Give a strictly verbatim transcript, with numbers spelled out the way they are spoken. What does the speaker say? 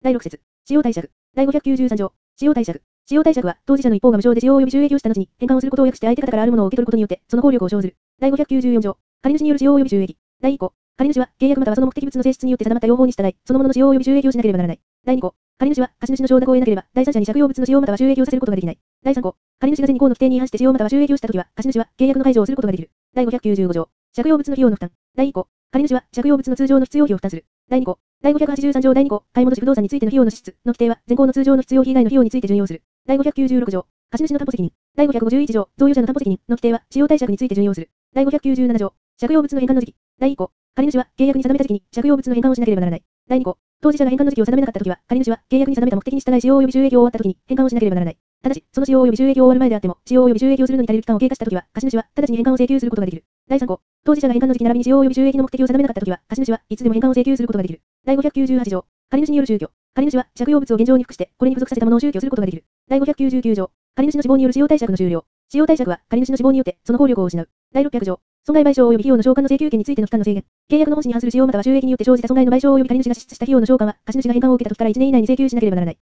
だいろく節。使用貸借。だいごひゃくきゅうじゅうさん条。使用貸借。使用貸借は、当事者の一方が無償で使用及び収益をした後に、返還をすることを約して相手方からあるものを受け取ることによって、その効力を生ずる。だいごひゃくきゅうじゅうよん条。借主による使用及び収益。だいい項。借主は、契約またはその目的物の性質によって定まった用法に従い、そのものの使用及び収益をしなければならない。だいに項。借主は、貸主の承諾を得なければ、第三者に借用物の使用または収益をさせることができない。だいさん項。借主が前に項の規定に違反して使用または収益をしたときは、貸主は、契約の解除をすることができる。だいごひゃくきゅうじゅうご条。借用物の費用の負担。だいいっ項。借主は、借用物の通常の必要費を負担する。だいに項。だいごひゃくはちじゅうさん条だいに項。買い戻し不動産についての費用の支出の規定は、前項の通常の必要費以外の費用について準用する。だいごひゃくきゅうじゅうろく条。貸主の担保責任。だいごひゃくごじゅういち条。贈与者の担保責任の規定は、使用貸借について準用する。だいごひゃくきゅうじゅうなな条。借用物の返還の時期。だいい項。借主は、契約に定めた時期に、借用物の返還をしなければならない。だいに項。当事者が返還の時期を定めなかったときは、借主は、契約に定めた目的に従い使用及び収益を終わったときに、返還をしなければならない。ただし、その使用及び収益を終わる前であっても、使用及び収益をするのに足りる期間を経過したときは、貸主は、直ちに返還を請求することができる。だいさん項。当事者が返還の時期並びに使用及び収益の目的を定めなかったときは、貸主はいつでも返還を請求することができる。だいごひゃくきゅうじゅうはち条。借主による宗教。借主は、借用物を現状に服して、これに付属させたものを宗教することができる。だいごひゃくきゅうじゅうきゅう条。借主の死亡による使用貸借の終了。使用貸借は、借主の死亡によって、その効力を失う。だいろっぴゃく条。損害賠償及び費用の償還の請求権についての期間の制限。契約の本旨に反する使用または収益によって生じた損害の賠償及び借主が支出した費用の償還は、貸主が返還を受けた時からいちねん以内に請求しなければならない。